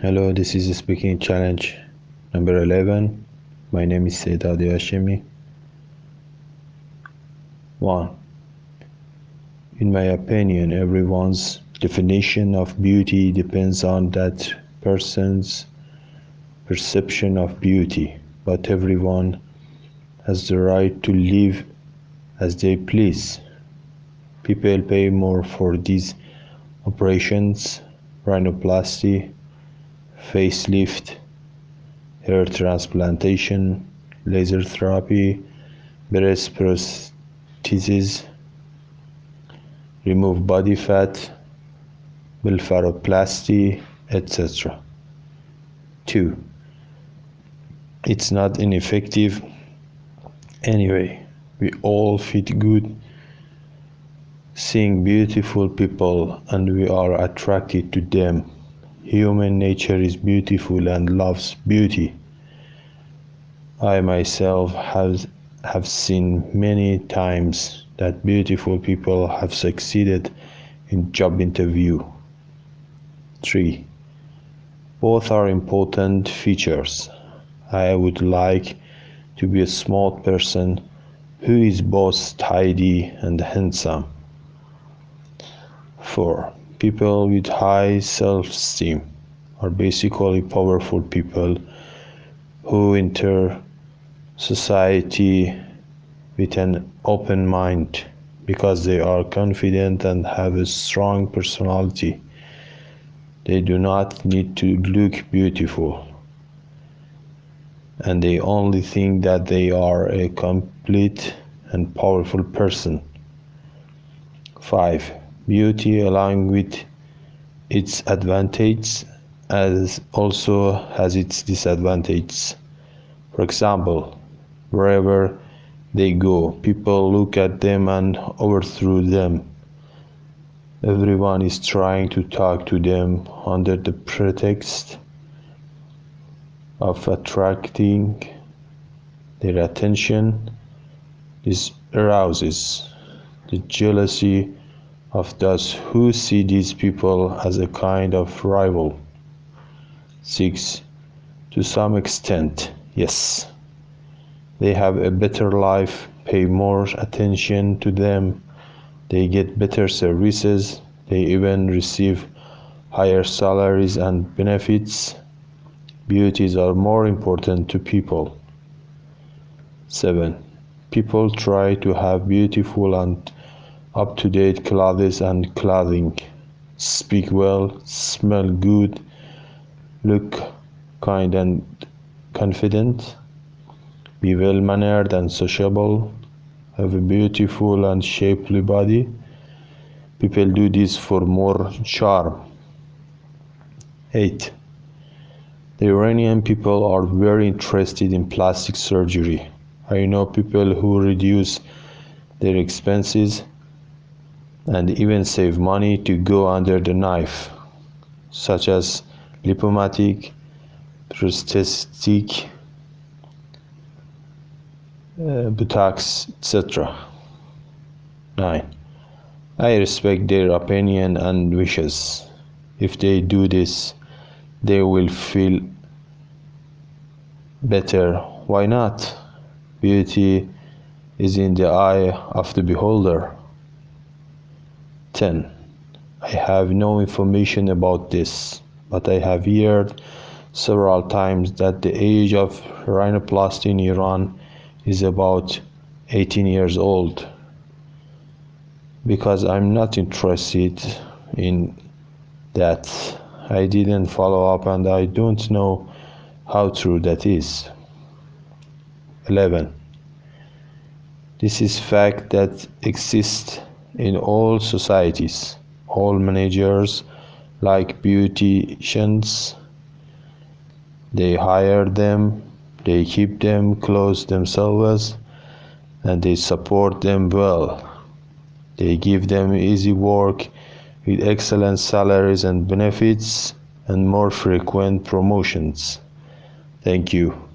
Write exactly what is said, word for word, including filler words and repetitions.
Hello, this is speaking challenge number eleven. My name is Said Adi Hashemi. one. In my opinion, everyone's definition of beauty depends on that person's perception of beauty, but everyone has the right to live as they please. People pay more for these operations: rhinoplasty, facelift, hair transplantation, laser therapy, breast prosthesis, remove body fat, blepharoplasty, et cetera. two. It's not ineffective anyway. We all feel good seeing beautiful people and we are attracted to them. Human nature is beautiful and loves beauty. I myself have, have seen many times that beautiful people have succeeded in job interview. three. Both are important features. I would like to be a smart person who is both tidy and handsome. four. People with high self-esteem are basically powerful people who enter society with an open mind because they are confident and have a strong personality. They do not need to look beautiful, and they only think that they are a complete and powerful person. five. Beauty, along with its advantages, as also has its disadvantages. For example, wherever they go, people look at them and overthrow them. Everyone is trying to talk to them under the pretext of attracting their attention. This arouses the jealousy of those who see these people as a kind of rival. six. To some extent, yes, they have a better life, pay more attention to them, they get better services, they even receive higher salaries and benefits. Beauties are more important to people. seven. People try to have beautiful and up-to-date clothes and clothing, speak well, smell good, look kind and confident, be well-mannered and sociable, have a beautiful and shapely body. People do this for more charm. eight. The Iranian people are very interested in plastic surgery. I know people who reduce their expenses and even save money to go under the knife, such as lipomatic, prosthetic, uh, Botox, et cetera. nine. I respect their opinion and wishes. If they do this, they will feel better. Why not? Beauty is in the eye of the beholder. ten. I have no information about this, but I have heard several times that the age of rhinoplasty in Iran is about eighteen years old. Because I'm not interested in that, I didn't follow up and I don't know how true that is. eleven. This is fact that exists in all societies. All managers like beauticians. They hire them, they keep them close themselves, and they support them well. They give them easy work with excellent salaries and benefits and more frequent promotions. Thank you.